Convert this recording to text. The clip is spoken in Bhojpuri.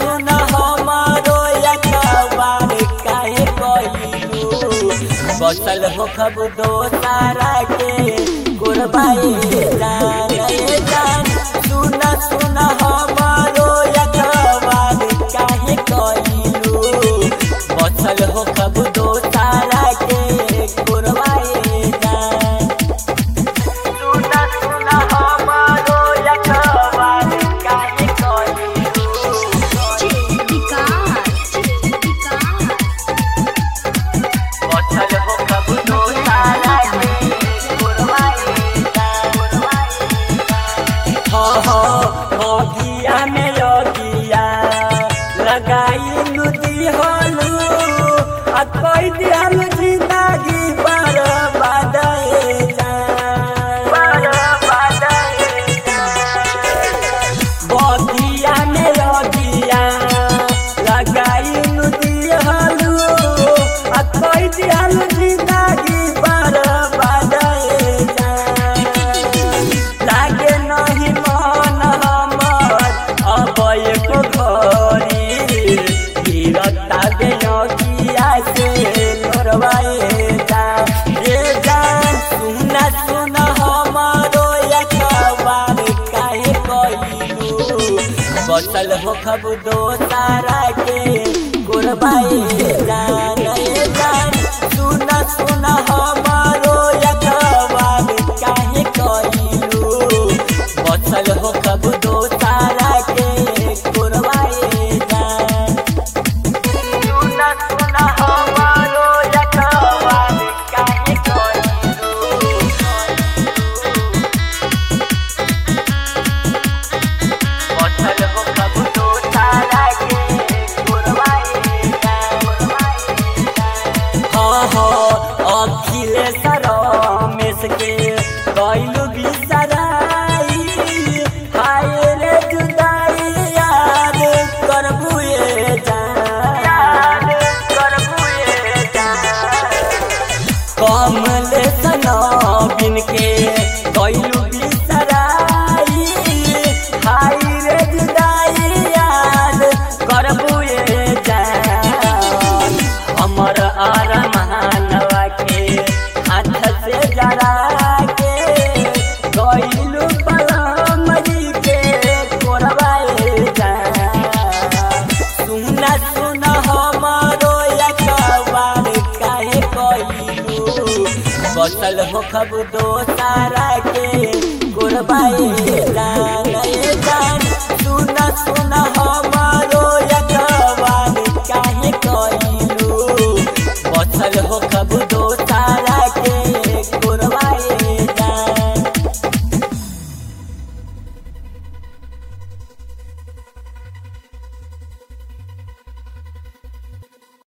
सुना हमारो यकबार काहे कइलू बसल हो खब दोसारा के गुरबाई जान सुना सुना हमारो यकबार काहे कइलू बसल हो खब दोसारा के गुरबाई जान सुना सुना हमारो यकबार काहे लगाई नुदी होलू कोई दियाल जिंदगी बर्बाद बदिया में लगिया लगाई नुदी होलू कोई दियाल जिंदगी बर्बाद लागे नहीं मन हमर अब एको घरी सुना सुना हमारो यकबार काहे कइलू बसल हो खब दोसारा के गुरबाई जान सुना सुना हमारो यकबार काहे कइलू बसल हो खब दोसारा के गुरबाई जान सुना सुना हमारो यकबार काहे अखिलेश रमेश के कइलू बिसराई हाय रे जुदाई याद करबुए जान कमलेश नवीन के कइलू बिसराई हाय रे जुदाई याद करबुए जान हमर आरमानवा के हाथ से जरा के गइलू पलमरी के कोरबाए जान सुना सुना हमारो यकबार काहे कइलू बसल हो खब दोसारा के गुरबाई जान सुना सुना हमारो